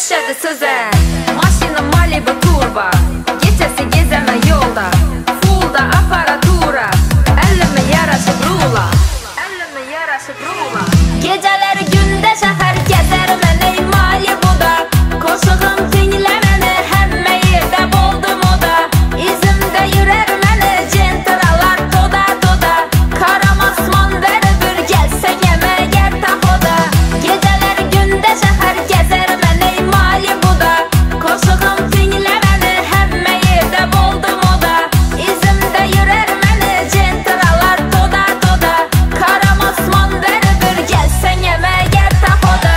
düşədi sözə. Maşını Malibu turbo, gecəsi gezəmə yolda. Fullda aparatura, əllimə yaraşıb rula. Əllimə yaraşıb rula. Gecələri gündə şəhər gəzərəm ey Malibu'da. Qoşuğum dinlə məni, həmmə yerdə boldum o da. İzimdə yürər məni, centralar toda toda. Karamasman verə bir gəlsən yeməgər tahoda. Gecələri gündə şəhər gəzərəm ey Malibu'da. Qoşuğum dinlə məni, həmmə yerdə boldum o da. İzimdə yürər məni, centralar toda toda. Karamasman verə bir gəlsən yeməgər tahoda.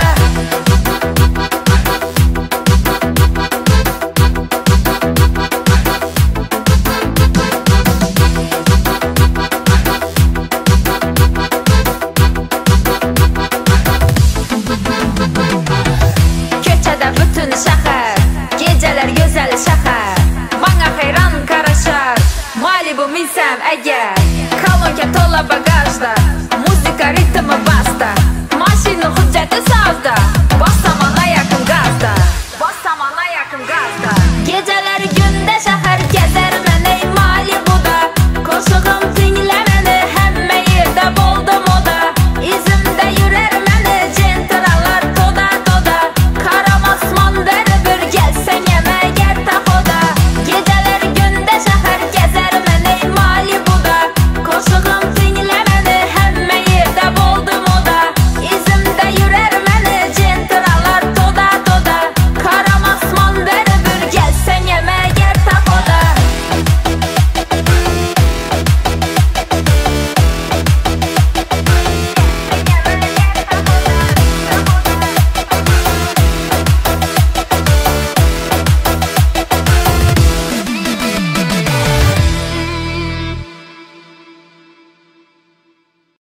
Köçədə bütün şəhər, gecələr gözəl şəhər. Bana xeyran qaraşar, Malibu minsəm əgər. Kolonka tola bagajda,